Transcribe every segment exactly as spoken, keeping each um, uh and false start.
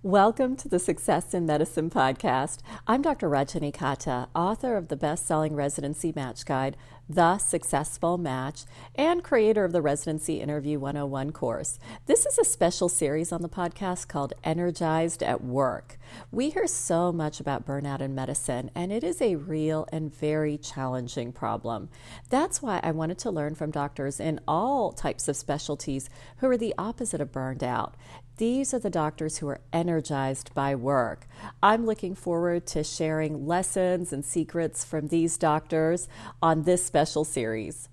Welcome to the Success in Medicine podcast. I'm Doctor Rajani Kata, author of the best-selling residency match guide, The Successful Match, and creator of the Residency Interview one oh one course. This is a special series on the podcast called Energized at Work. We hear so much about burnout in medicine, and it is a real and very challenging problem. That's why I wanted to learn from doctors in all types of specialties who are the opposite of burned out. These are the doctors who are energized by work. I'm looking forward to sharing lessons and secrets from these doctors on this special series.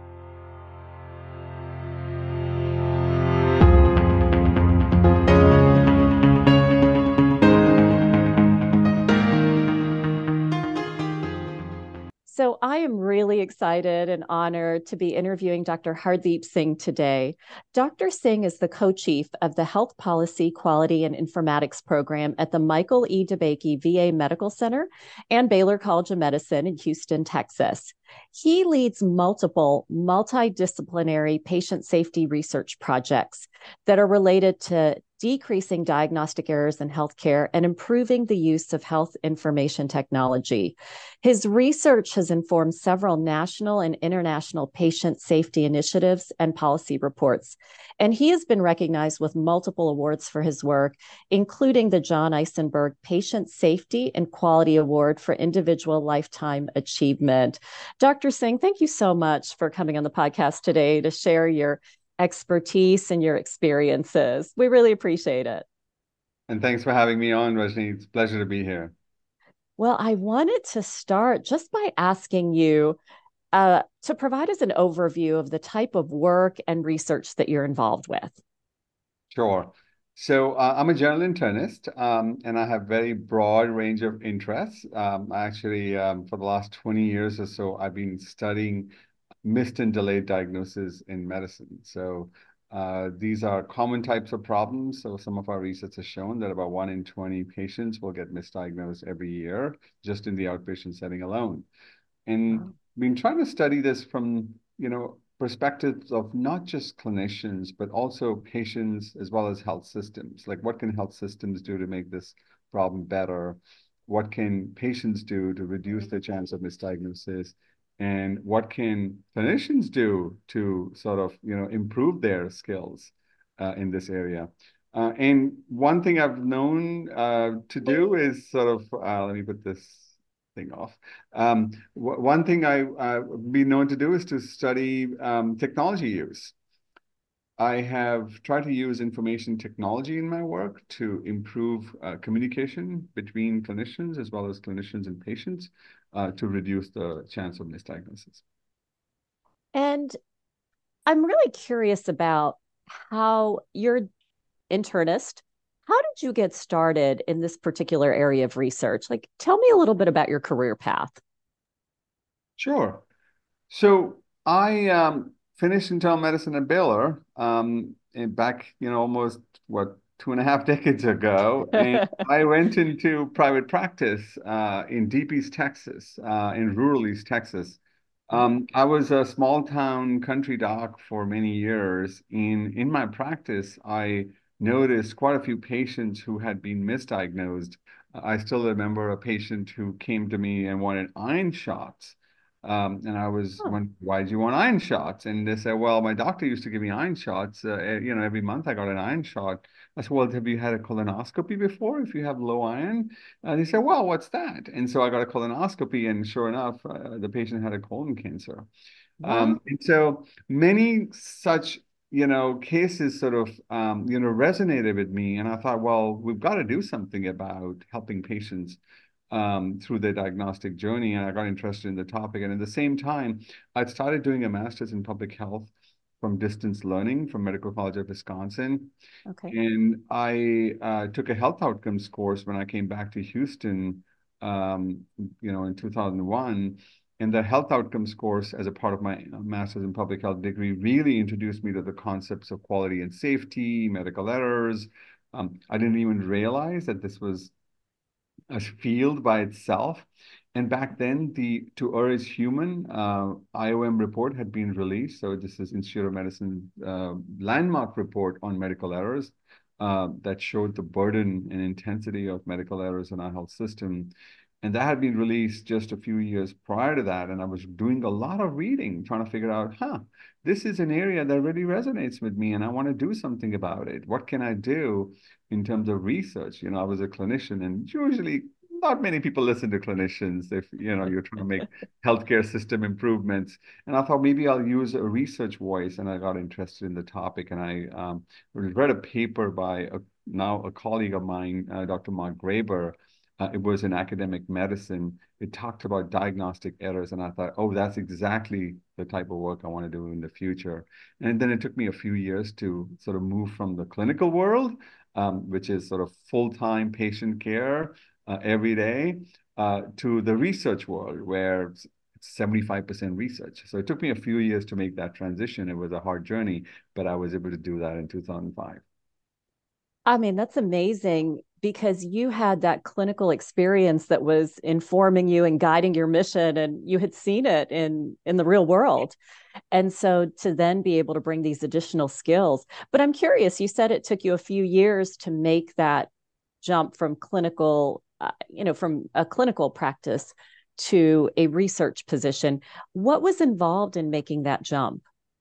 So I am really excited and honored to be interviewing Doctor Hardeep Singh today. Doctor Singh is the co-chief of the Health Policy, Quality, and Informatics program at the Michael E. DeBakey V A Medical Center and Baylor College of Medicine in Houston, Texas. He leads multiple multidisciplinary patient safety research projects that are related to decreasing diagnostic errors in healthcare and improving the use of health information technology. His research has informed several national and international patient safety initiatives and policy reports, and he has been recognized with multiple awards for his work, including the John Eisenberg Patient Safety and Quality Award for Individual Lifetime Achievement. Doctor Singh, thank you so much for coming on the podcast today to share your expertise and your experiences. We really appreciate it. And thanks for having me on, Rajni. It's a pleasure to be here. Well, I wanted to start just by asking you uh, to provide us an overview of the type of work and research that you're involved with. Sure. So uh, I'm a general internist, um, and I have very broad range of interests. Um, actually, um, for the last twenty years or so, I've been studying missed and delayed diagnosis in medicine. So uh, these are common types of problems. So some of our research has shown that about one in twenty patients will get misdiagnosed every year, just in the outpatient setting alone. And Wow. been trying to study this from, you know, perspectives of not just clinicians, but also patients as well as health systems. Like, what can health systems do to make this problem better? What can patients do to reduce the chance of misdiagnosis? And what can clinicians do to sort of, you know, improve their skills uh, in this area? Uh, and one thing I've known uh, to do is sort of, uh, let me put this thing off. Um, one thing I uh, been known to do is to study um, technology use. I have tried to use information technology in my work to improve uh, communication between clinicians as well as clinicians and patients uh, to reduce the chance of misdiagnosis. And I'm really curious about how you're internist. How did you get started in this particular area of research? Like, tell me a little bit about your career path. Sure. So I um, finished internal medicine at Baylor um, and back, you know, almost what two and a half decades ago, and I went into private practice uh, in Deep East Texas, uh, in rural East Texas. Um, I was a small town country doc for many years. In in my practice, I noticed quite a few patients who had been misdiagnosed. I still remember a patient who came to me and wanted iron shots. Um, and I was Huh. wondering, why do you want iron shots? And they said, well, my doctor used to give me iron shots. Uh, eh, you know, every month I got an iron shot. I said, well, have you had a colonoscopy before if you have low iron? And they said, well, what's that? And so I got a colonoscopy, and sure enough, uh, the patient had a colon cancer. Wow. Um, and so many such, you know, cases sort of, um, you know, resonated with me. And I thought, well, we've got to do something about helping patients um, through their diagnostic journey. And I got interested in the topic. And at the same time, I'd started doing a master's in public health from distance learning from Medical College of Wisconsin. Okay. And I uh, took a health outcomes course when I came back to Houston, um, you know, in two thousand one. And the health outcomes course, as a part of my master's in public health degree, really introduced me to the concepts of quality and safety, medical errors. Um, I didn't even realize that this was a field by itself. And back then, the To Err is Human uh, I O M report had been released. So this is Institute of Medicine uh, landmark report on medical errors. uh, that showed the burden and intensity of medical errors in our health system. And that had been released just a few years prior to that. And I was doing a lot of reading, trying to figure out, huh, this is an area that really resonates with me and I want to do something about it. What can I do in terms of research? You know, I was a clinician and usually not many people listen to clinicians if, you know, you're trying to make healthcare system improvements. And I thought maybe I'll use a research voice. And I got interested in the topic. And I um, read a paper by a, now a colleague of mine, uh, Doctor Mark Graber. Uh, it was in academic medicine. It talked about diagnostic errors. And I thought, oh, that's exactly the type of work I want to do in the future. And then it took me a few years to sort of move from the clinical world, um, which is sort of full-time patient care uh, every day, uh, to the research world where it's seventy-five percent research. So it took me a few years to make that transition. It was a hard journey, but I was able to do that in two thousand five. I mean, that's amazing because you had that clinical experience that was informing you and guiding your mission, and you had seen it in in the real world. And so to then be able to bring these additional skills. But I'm curious, you said it took you a few years to make that jump from clinical, uh, you know, from a clinical practice to a research position. What was involved in making that jump?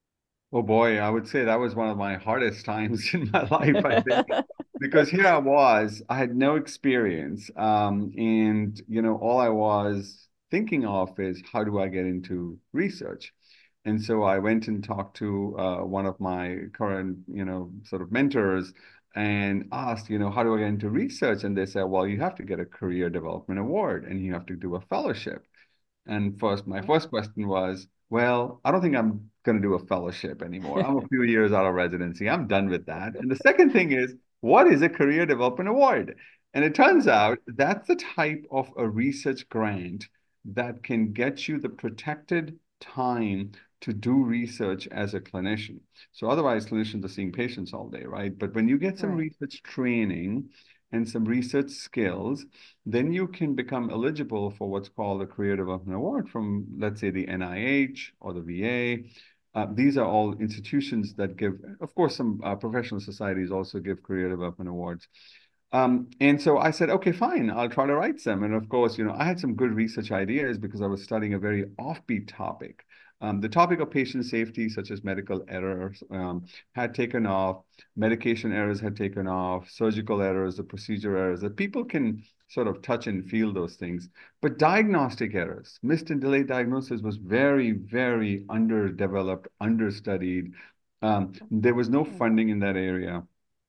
Oh boy, I would say that was one of my hardest times in my life, I think, because here I was, I had no experience, um, and you know, all I was thinking of is how do I get into research? And so I went and talked to uh, one of my current, you know, sort of mentors and asked, you know, how do I get into research? And they said, well, you have to get a career development award and you have to do a fellowship. And first, my first question was, well, I don't think I'm going to do a fellowship anymore. I'm a few years out of residency. I'm done with that. And the second thing is, what is a career development award? And it turns out that's the type of a research grant that can get you the protected time to do research as a clinician. So otherwise, clinicians are seeing patients all day, right? But when you get some Right. research training and some research skills, then you can become eligible for what's called a Career Development Award from, let's say, the N I H or the V A. Uh, these are all institutions that give, of course, some uh, professional societies also give career development awards. Um, and so I said, okay, fine, I'll try to write some. And of course, you know, I had some good research ideas because I was studying a very offbeat topic. Um, the topic of patient safety, such as medical errors, um, had taken off, medication errors had taken off, surgical errors, the procedure errors, that people can sort of touch and feel those things. But diagnostic errors, missed and delayed diagnosis was very, very underdeveloped, understudied. Um, there was no Oh, funding in that area.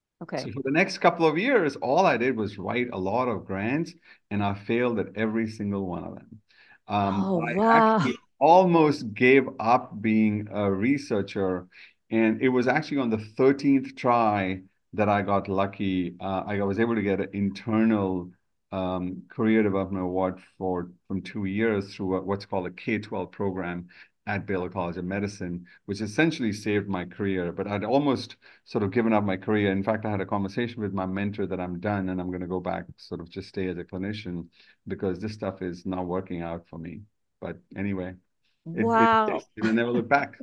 So okay. for the next couple of years, all I did was write a lot of grants, and I failed at every single one of them. Um, Oh, I wow. actually almost gave up being a researcher, and it was actually on the thirteenth try that I got lucky. Uh, I was able to get an internal um, career development award for from two years through what's called a K twelve program at Baylor College of Medicine, which essentially saved my career. But I'd almost sort of given up my career. In fact, I had a conversation with my mentor that I'm done and I'm going to go back, sort of just stay as a clinician because this stuff is not working out for me. But anyway, it, it Wow. and I never look back.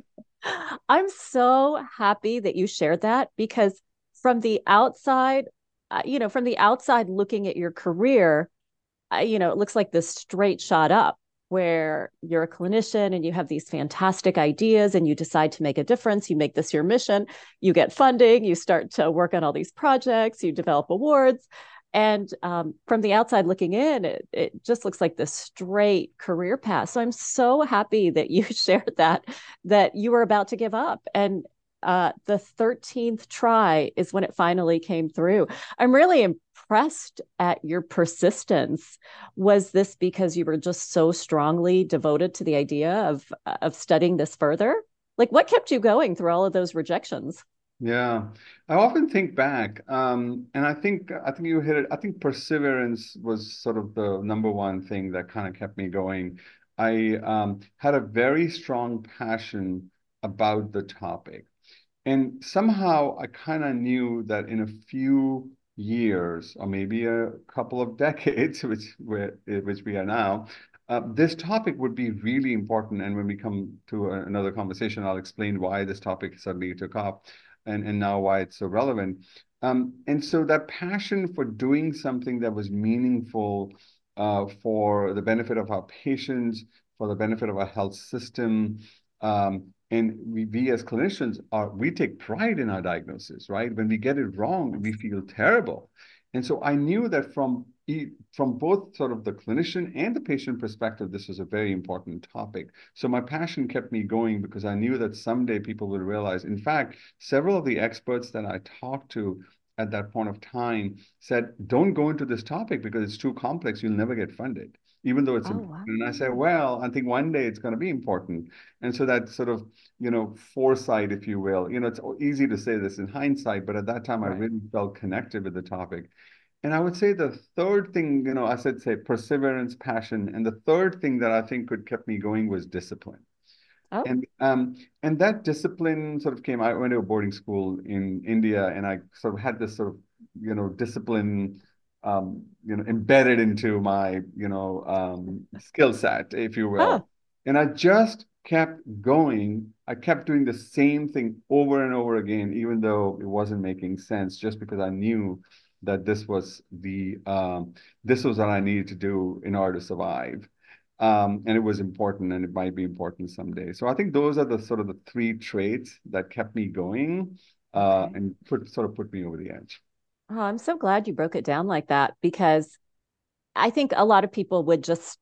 I'm so happy that you shared that because from the outside, uh, you know, from the outside looking at your career, uh, you know, it looks like this straight shot up where you're a clinician and you have these fantastic ideas and you decide to make a difference. You make this your mission, you get funding, you start to work on all these projects, you develop awards. And um, from the outside looking in, it, it just looks like this straight career path. So I'm so happy that you shared that, that you were about to give up. And uh, the thirteenth try is when it finally came through. I'm really impressed at your persistence. Was this because you were just so strongly devoted to the idea of of studying this further? Like what kept you going through all of those rejections? Yeah, I often think back, um, and I think I think you hit it. I think perseverance was sort of the number one thing that kind of kept me going. I um, had a very strong passion about the topic. And somehow I kind of knew that in a few years, or maybe a couple of decades, which we're, which we are now, uh, this topic would be really important. And when we come to a, another conversation, I'll explain why this topic suddenly took off. and, and now why it's so relevant. Um, and so that passion for doing something that was meaningful uh, for the benefit of our patients, for the benefit of our health system, um, and we, we as clinicians are we take pride in our diagnosis, right? When we get it wrong, we feel terrible. And so I knew that from from both sort of the clinician and the patient perspective, this was a very important topic. So my passion kept me going because I knew that someday people would realize. In fact, several of the experts that I talked to at that point of time said, don't go into this topic because it's too complex. You'll never get funded, even though it's Oh, important. wow. And I said, well, I think one day it's going to be important. And so that sort of, you know, foresight, if you will, you know, it's easy to say this in hindsight, but at that time I Right. really felt connected with the topic. And I would say the third thing, you know, I said, say perseverance, passion. And the third thing that I think could kept me going was discipline. Oh, And um, and that discipline sort of came. I went to a boarding school in India, and I sort of had this sort of, you know, discipline, um, you know, embedded into my, you know, um, skill set, if you oh, will. And I just kept going. I kept doing the same thing over and over again, even though it wasn't making sense, just because I knew that this was the um, this was what I needed to do in order to survive. Um, and it was important, and it might be important someday. So I think those are the sort of the three traits that kept me going, uh, okay. and put sort of put me over the edge. Oh, I'm so glad you broke it down like that because I think a lot of people would just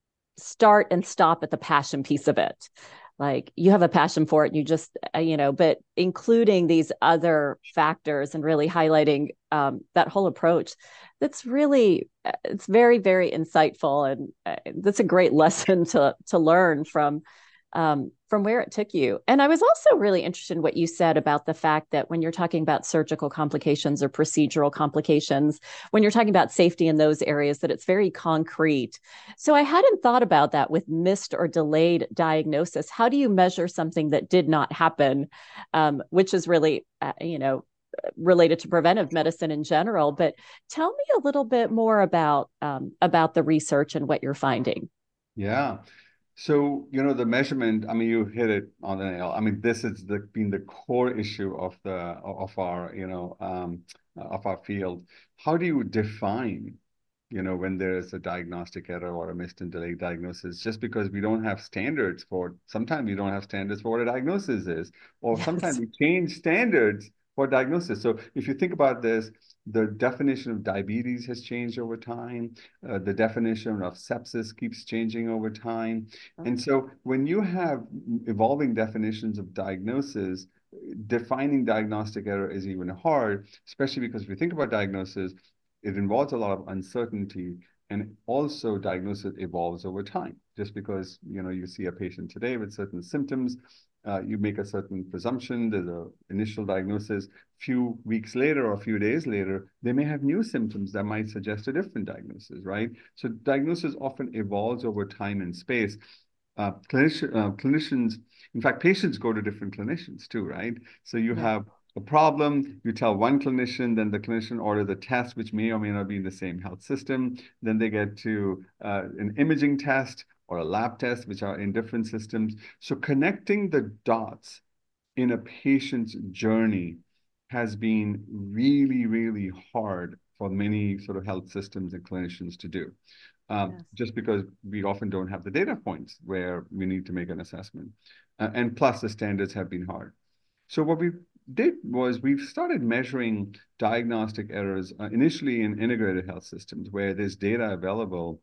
start and stop at the passion piece of it. Like you have a passion for it, and you just, uh, you know, but including these other factors and really highlighting um, that whole approach, that's really, uh, it's very, very insightful. And uh, that's a great lesson to, to learn from um, from where it took you. And I was also really interested in what you said about the fact that when you're talking about surgical complications or procedural complications, when you're talking about safety in those areas, that it's very concrete. So I hadn't thought about that with missed or delayed diagnosis. How do you measure something that did not happen, um, which is really, uh, you know, related to preventive medicine in general? But tell me a little bit more about um, about the research and what you're finding. Yeah. So, you know, the measurement, I mean, you hit it on the nail. I mean, this has the, been the core issue of the of our, you know, um, of our field. How do you define, you know, when there is a diagnostic error or a missed and delayed diagnosis? Just because we don't have standards for, sometimes we don't have standards for what a diagnosis is, or sometimes Yes. we change standards for diagnosis. So if you think about this, the definition of diabetes has changed over time. Uh, the definition of sepsis keeps changing over time. And so when you have evolving definitions of diagnosis, defining diagnostic error is even hard, especially because if you think about diagnosis, it involves a lot of uncertainty, and also diagnosis evolves over time. Just because, you know, you see a patient today with certain symptoms, uh, you make a certain presumption, there's a initial diagnosis. Few weeks later or a few days later, they may have new symptoms that might suggest a different diagnosis, right? So diagnosis often evolves over time and space. Uh, clinician, uh, clinicians, in fact, patients go to different clinicians too, right? So you Yeah. have a problem, you tell one clinician, then the clinician orders a test, which may or may not be in the same health system. Then they get to uh, an imaging test or a lab test, which are in different systems. So connecting the dots in a patient's journey has been really, really hard for many sort of health systems and clinicians to do. Um, Yes. just because we often don't have the data points where we need to make an assessment. Uh, and plus the standards have been hard. So what we did was we've started measuring diagnostic errors uh, initially in integrated health systems where there's data available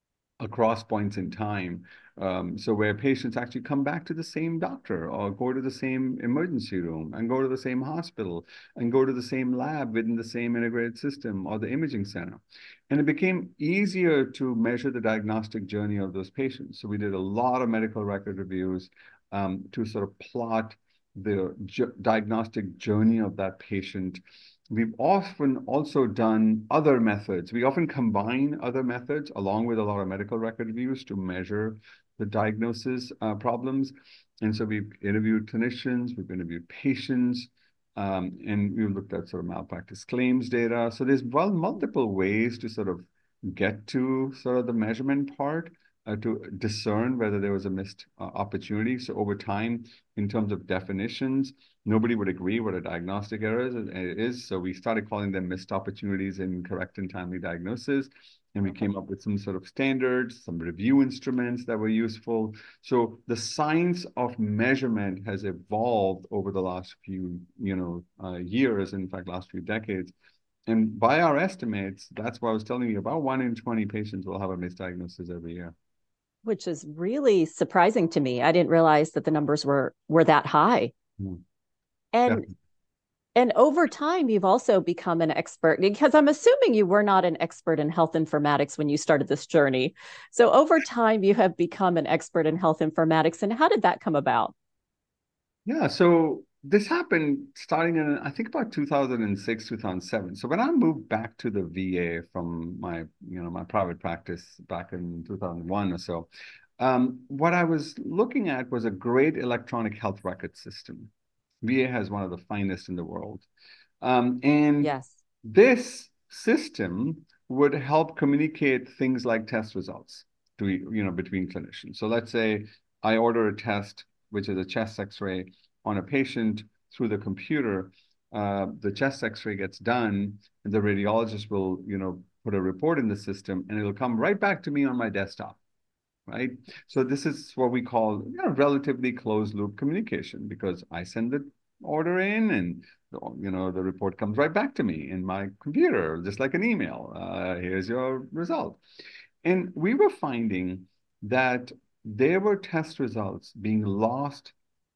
across points in time. Um, so where patients actually come back to the same doctor or go to the same emergency room and go to the same hospital and go to the same lab within the same integrated system or the imaging center. And it became easier to measure the diagnostic journey of those patients. So we did a lot of medical record reviews um, to sort of plot the diagnostic journey of that patient. We've often also done other methods. We often combine other methods along with a lot of medical record reviews to measure the diagnosis uh, problems. And so we've interviewed clinicians, we've interviewed patients, um, and we've looked at sort of malpractice claims data. So there's well multiple ways to sort of get to sort of the measurement part. uh, to discern whether there was a missed uh, opportunity. So over time, in terms of definitions, nobody would agree what a diagnostic error is, is. So we started calling them missed opportunities in correct and timely diagnosis. And we Okay. came up with some sort of standards, some review instruments that were useful. So the science of measurement has evolved over the last few, you know, uh, years, in fact, last few decades. And by our estimates, that's what I was telling you, about one in twenty patients will have a misdiagnosis every year. Which is really surprising to me. I didn't realize that the numbers were were that high. Mm, And definitely. and over time, you've also become an expert because I'm assuming you were not an expert in health informatics when you started this journey. So over time, you have become an expert in health informatics. And how did that come about? Yeah, so this happened starting in, I think, about two thousand six, two thousand seven. So when I moved back to the V A from my, you know, my private practice back in two thousand one or so, um, what I was looking at was a great electronic health record system. V A has one of the finest in the world. Um, and Yes. this system would help communicate things like test results to, you know, between clinicians. So let's say I order a test, which is a chest X-ray on a patient through the computer. Uh, the chest X-ray gets done, and the radiologist will, you know, put a report in the system, and it'll come right back to me on my desktop, right? So this is what we call, you know, relatively closed loop communication, because I send the order in and, you know, the report comes right back to me in my computer, just like an email. Uh, here's your result. And we were finding that there were test results being lost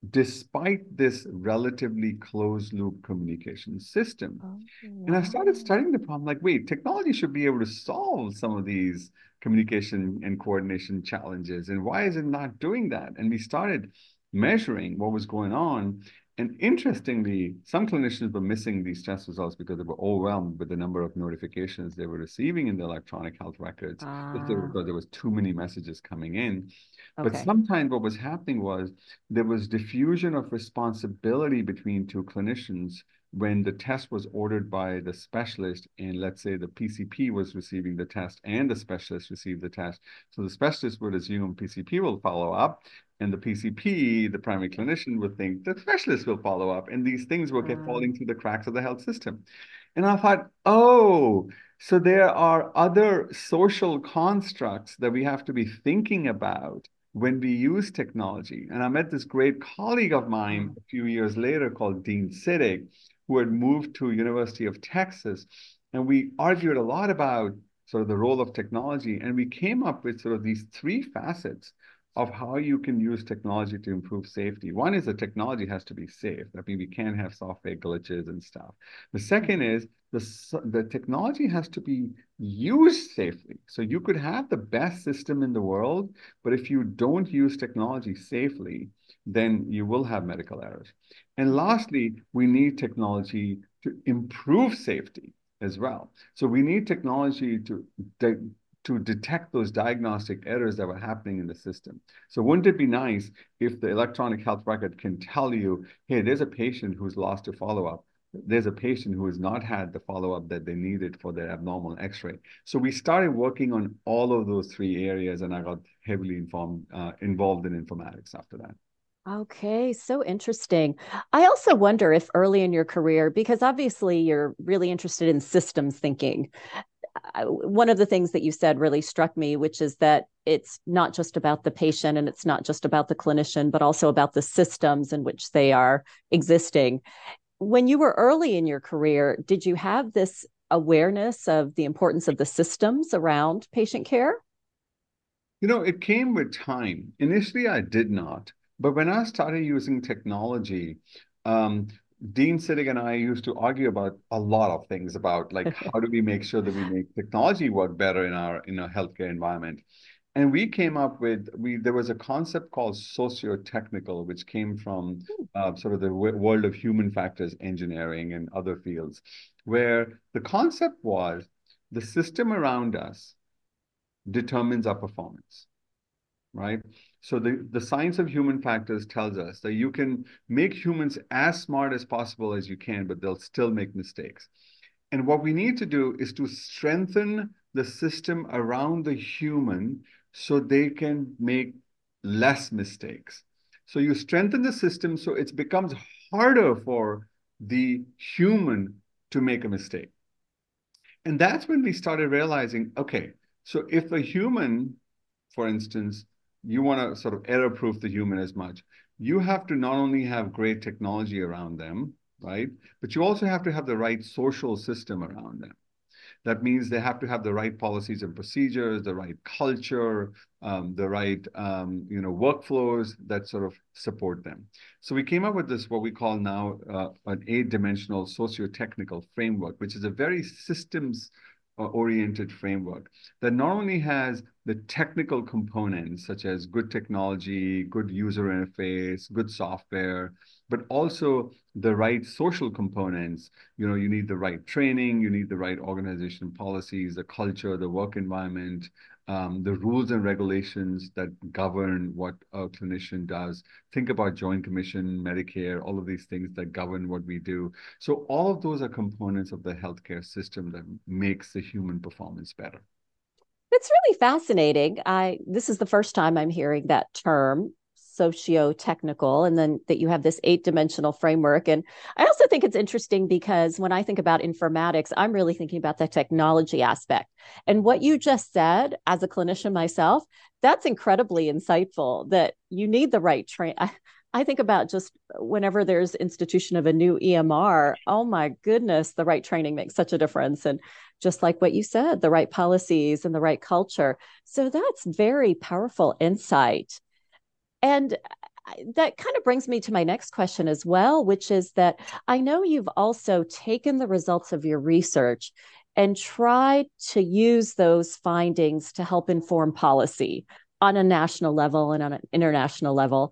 despite this relatively closed loop communication system. Oh, And I wow. started studying the problem like, wait, technology should be able to solve some of these communication and coordination challenges. And why is it not doing that? And we started measuring what was going on. And interestingly, some clinicians were missing these test results because they were overwhelmed with the number of notifications they were receiving in the electronic health records, just Ah, because there was too many messages coming in. But okay. sometimes what was happening was there was diffusion of responsibility between two clinicians when the test was ordered by the specialist, and let's say the P C P was receiving the test and the specialist received the test. So the specialist would assume P C P will follow up, and the P C P, the primary clinician, would think the specialist will follow up. And these things will get Ah, falling through the cracks of the health system. And I thought, oh, so there are other social constructs that we have to be thinking about when we use technology. And I met this great colleague of mine ah. a few years later called Dean Siddig, who had moved to University of Texas. And we argued a lot about sort of the role of technology. And we came up with sort of these three facets of how you can use technology to improve safety. One is the technology has to be safe. I mean, we can't have software glitches and stuff. The second Mhm. is the, the technology has to be used safely. So you could have the best system in the world, but if you don't use technology safely, then you will have medical errors. And Mhm. lastly, we need technology to improve safety as well. So we need technology to, de to detect those diagnostic errors that were happening in the system. So wouldn't it be nice if the electronic health record can tell you, hey, there's a patient who's lost a follow-up. There's a patient who has not had the follow-up that they needed for their abnormal X-ray. So we started working on all of those three areas, and I got heavily informed, uh, involved in informatics after that. Okay, so interesting. I also wonder if early in your career, because obviously you're really interested in systems thinking, I- one of the things that you said really struck me, which is that it's not just about the patient and it's not just about the clinician, but also about the systems in which they are existing. When you were early in your career, did you have this awareness of the importance of the systems around patient care? You know, it came with time. Initially, I did not. But when I started using technology, um, Dean Siddig and I used to argue about a lot of things about like how do we make sure that we make technology work better in our in a healthcare environment. And we came up with we there was a concept called socio-technical, which came from uh, sort of the w world of human factors engineering and other fields, where the concept was the system around us determines our performance, right? So the, the science of human factors tells us that you can make humans as smart as possible as you can, but they'll still make mistakes. And what we need to do is to strengthen the system around the human so they can make less mistakes. So you strengthen the system so it becomes harder for the human to make a mistake. And that's when we started realizing, okay, so if a human, for instance, you want to sort of error proof the human as much, you have to not only have great technology around them, right? But you also have to have the right social system around them. That means they have to have the right policies and procedures, the right culture, um, the right um, you know workflows that sort of support them. So we came up with this what we call now uh, an eight-dimensional socio-technical framework, which is a very systems uh, oriented framework that not only has the technical components such as good technology, good user interface, good software, but also the right social components. You know, you need the right training, you need the right organization policies, the culture, the work environment, um, the rules and regulations that govern what a clinician does. Think about Joint Commission, Medicare, all of these things that govern what we do. So all of those are components of the healthcare system that makes the human performance better. It's really fascinating. I this is the first time I'm hearing that term, socio-technical, and then that you have this eight-dimensional framework. And I also think it's interesting because when I think about informatics, I'm really thinking about the technology aspect. And what you just said, as a clinician myself, that's incredibly insightful. That you need the right train. I, I think about just whenever there's institution of a new E M R, oh my goodness, the right training makes such a difference. And just like what you said, the right policies and the right culture. So that's very powerful insight. And that kind of brings me to my next question as well, which is that I know you've also taken the results of your research and tried to use those findings to help inform policy on a national level and on an international level.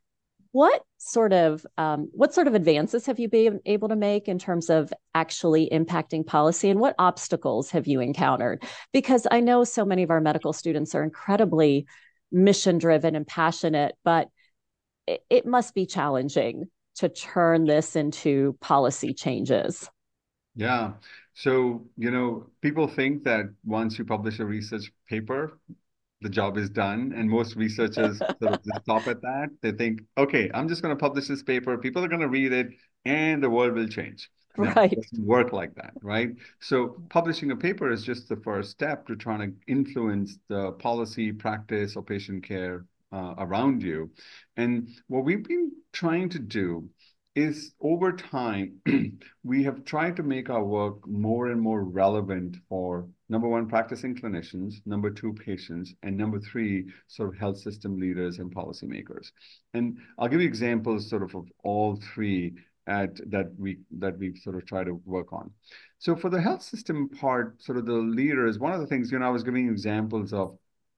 What sort of um, what sort of advances have you been able to make in terms of actually impacting policy, and what obstacles have you encountered? Because I know so many of our medical students are incredibly mission driven and passionate, but it, it must be challenging to turn this into policy changes. Yeah. So, you know, people think that once you publish a research paper, the job is done. And most researchers sort of just stop at that. They think, okay, I'm just going to publish this paper. People are going to read it and the world will change. No, it Right. doesn't work like that, right? So publishing a paper is just the first step to trying to influence the policy, practice, or patient care uh, around you. And what we've been trying to do is over time, we have tried to make our work more and more relevant for number one, practicing clinicians, number two, patients, and number three, sort of health system leaders and policymakers. And I'll give you examples sort of of all three at that we that we sort of try to work on. So for the health system part, sort of the leaders, one of the things, you know, I was giving examples of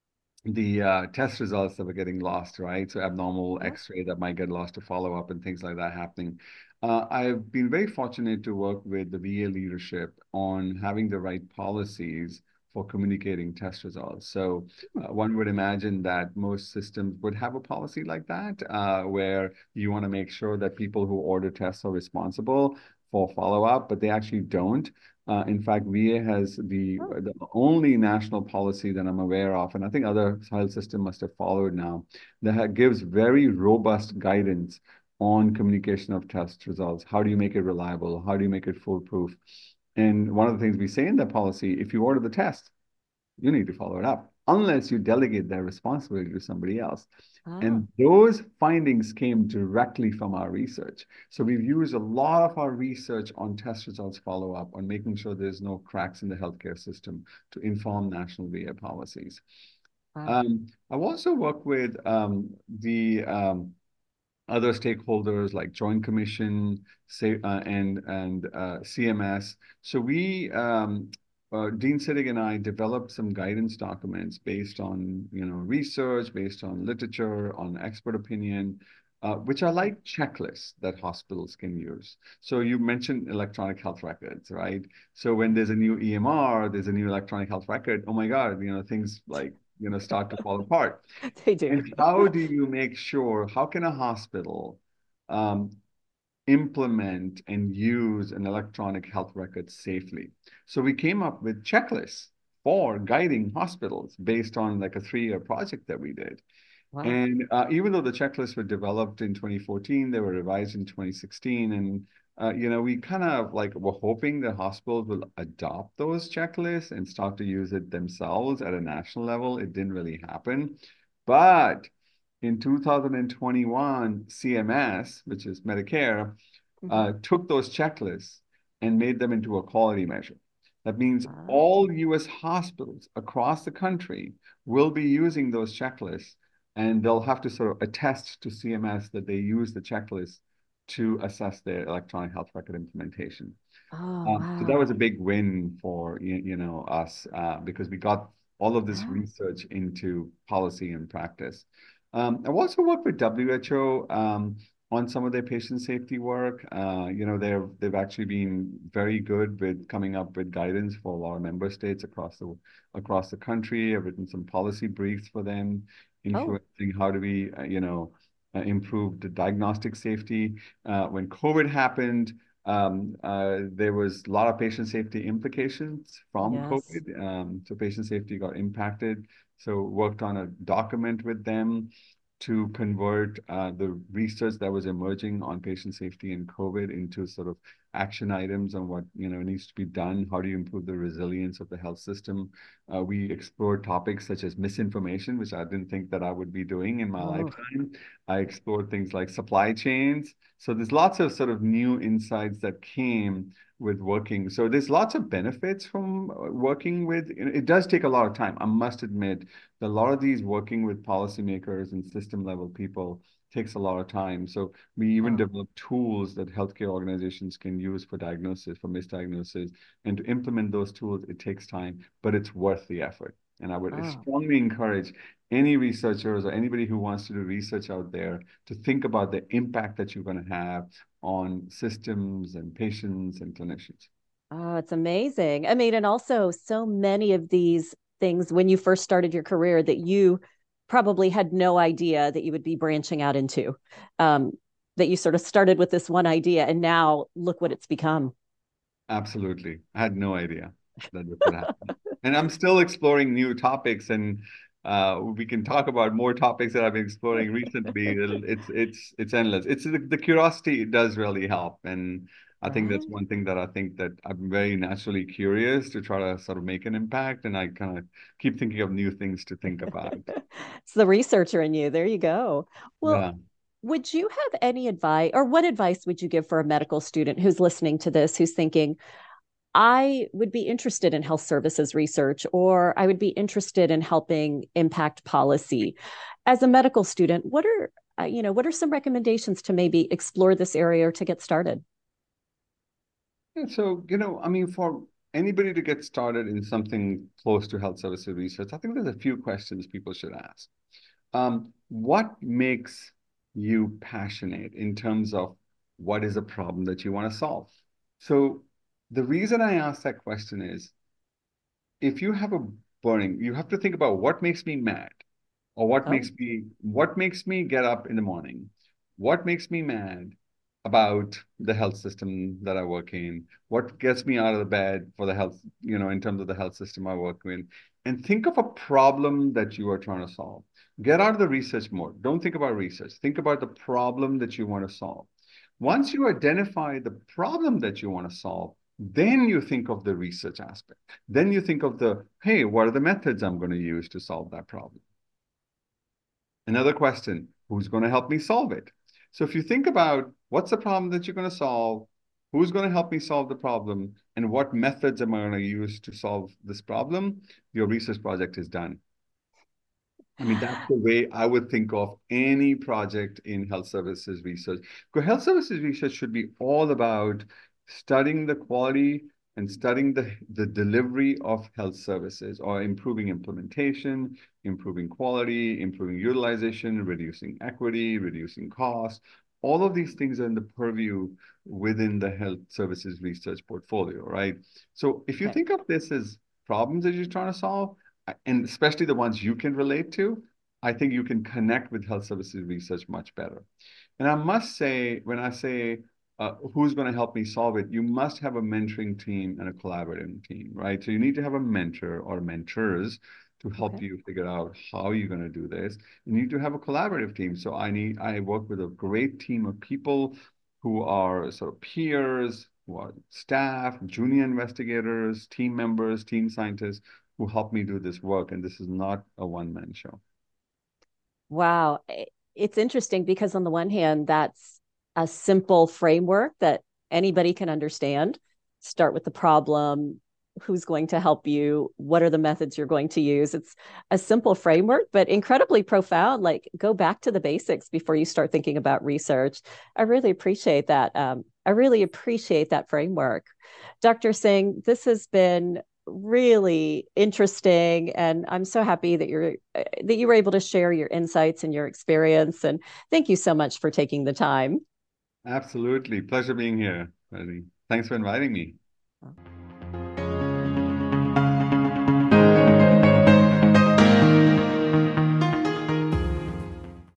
the uh, test results that were getting lost, right? So abnormal Yeah. X-ray that might get lost to follow-up and things like that happening. Uh, I've been very fortunate to work with the V A leadership on having the right policies for communicating test results. So uh, one would imagine that most systems would have a policy like that, uh, where you want to make sure that people who order tests are responsible for follow-up, but they actually don't. Uh, in fact, V A has the, Oh, the only national policy that I'm aware of, and I think other health systems must have followed now, that gives very robust guidance on communication of test results. How do you make it reliable? How do you make it foolproof? And one of the things we say in that policy, if you order the test, you need to follow it up, unless you delegate that responsibility to somebody else. ah, And those findings came directly from our research. So we've used a lot of our research on test results follow-up, on making sure there's no cracks in the healthcare system to inform national V A policies. wow. Um, I've also worked with um, the um, other stakeholders like Joint Commission say, uh, and and uh, C M S. So we, um, uh, Dean Sittig and I developed some guidance documents based on you know research, based on literature, on expert opinion, uh, which are like checklists that hospitals can use. So you mentioned electronic health records, right? So when there's a new E M R, there's a new electronic health record. Oh my God, you know things like you know start to fall apart. They do. And how do you make sure, how can a hospital um, implement and use an electronic health record safely? So we came up with checklists for guiding hospitals based on like a three-year project that we did. Wow. And uh, even though the checklists were developed in twenty fourteen, they were revised in twenty sixteen. And, uh, you know, we kind of like were hoping the hospitals will adopt those checklists and start to use it themselves at a national level. It didn't really happen. But in two thousand twenty-one, C M S, which is Medicare, Mhm. uh, took those checklists and made them into a quality measure. That means Ah. all U S hospitals across the country will be using those checklists, and they'll have to sort of attest to C M S that they use the checklist to assess their electronic health record implementation. Oh, Um, so that was a wow. big win for you, you know us uh, because we got all of this Yeah. research into policy and practice. Um, I've also worked with W H O um, on some of their patient safety work. Uh, you know, they're they've actually been very good with coming up with guidance for a lot of member states across the across the country. I've written some policy briefs for them, Oh, influencing how do we, uh, you know, uh, improve the diagnostic safety. Uh, when COVID happened, um, uh, there was a lot of patient safety implications from yes. COVID. Um, so patient safety got impacted. So worked on a document with them to convert uh, the research that was emerging on patient safety and COVID into sort of action items on what you know needs to be done. How do you improve the resilience of the health system? Uh, we explored topics such as misinformation, which I didn't think that I would be doing in my Oh, lifetime. I explored things like supply chains. So there's lots of sort of new insights that came with working. So there's lots of benefits from uh, working with. It does take a lot of time. I must admit that a lot of these working with policymakers and system level people takes a lot of time. So we even oh, develop tools that healthcare organizations can use for diagnosis, for misdiagnosis, and to implement those tools, it takes time, but it's worth the effort. And I would oh. strongly encourage any researchers or anybody who wants to do research out there to think about the impact that you're going to have on systems and patients and clinicians. Oh, it's amazing. I mean, and also so many of these things when you first started your career that you probably had no idea that you would be branching out into. Um, that you sort of started with this one idea and now look what it's become. Absolutely. I had no idea that this would happen. And I'm still exploring new topics, and uh, we can talk about more topics that I've been exploring recently. It'll- It's it's it's endless. It's the, the curiosity does really help. And I think that's Right? one thing that I think that I'm very naturally curious to try to sort of make an impact. And I kind of keep thinking of new things to think about. It's the researcher in you. There you go. Well, Yeah. would you have any advice or what advice would you give for a medical student who's listening to this, who's thinking, I would be interested in health services research, or I would be interested in helping impact policy. As a medical student, what are uh, you know what are some recommendations to maybe explore this area or to get started? Yeah, so, you know, I mean, for anybody to get started in something close to health services research, I think there's a few questions people should ask. Um, what makes you passionate in terms of what is a problem that you want to solve? So the reason I ask that question is if you have a burning, you have to think about what makes me mad or what Oh, makes me what makes me get up in the morning, what makes me mad about the health system that I work in, what gets me out of the bed for the health, you know, in terms of the health system I work in, and think of a problem that you are trying to solve. Get out of the research mode. Don't think about research. Think about the problem that you want to solve. okay. Once you identify the problem that you want to solve, then you think of the research aspect. Then you think of the, hey, what are the methods I'm going to use to solve that problem? Another question, who's going to help me solve it? So if you think about what's the problem that you're going to solve, who's going to help me solve the problem, and what methods am I going to use to solve this problem, your research project is done. I mean, that's the way I would think of any project in health services research. Because health services research should be all about studying the quality and studying the, the delivery of health services or improving implementation, improving quality, improving utilization, reducing equity, reducing costs. All of these things are in the purview within the health services research portfolio, right? So if you Okay. think of this as problems that you're trying to solve, and especially the ones you can relate to, I think you can connect with health services research much better. And I must say, when I say uh, who's going to help me solve it? You must have a mentoring team and a collaborating team, right? So you need to have a mentor or mentors to help Okay. you figure out how you're going to do this. You need to have a collaborative team. So I need, I work with a great team of people who are sort of peers, who are staff, junior investigators, team members, team scientists who help me do this work. And this is not a one-man show. Wow. It's interesting because, on the one hand, that's a simple framework that anybody can understand. Start with the problem, who's going to help you, what are the methods you're going to use. It's a simple framework, but incredibly profound. Like, go back to the basics before you start thinking about research. I really appreciate that. Um, I really appreciate that framework. Doctor Singh, this has been really interesting, and I'm so happy that you're that you were able to share your insights and your experience, and thank you so much for taking the time. Absolutely. Pleasure being here, Freddie. Thanks for inviting me.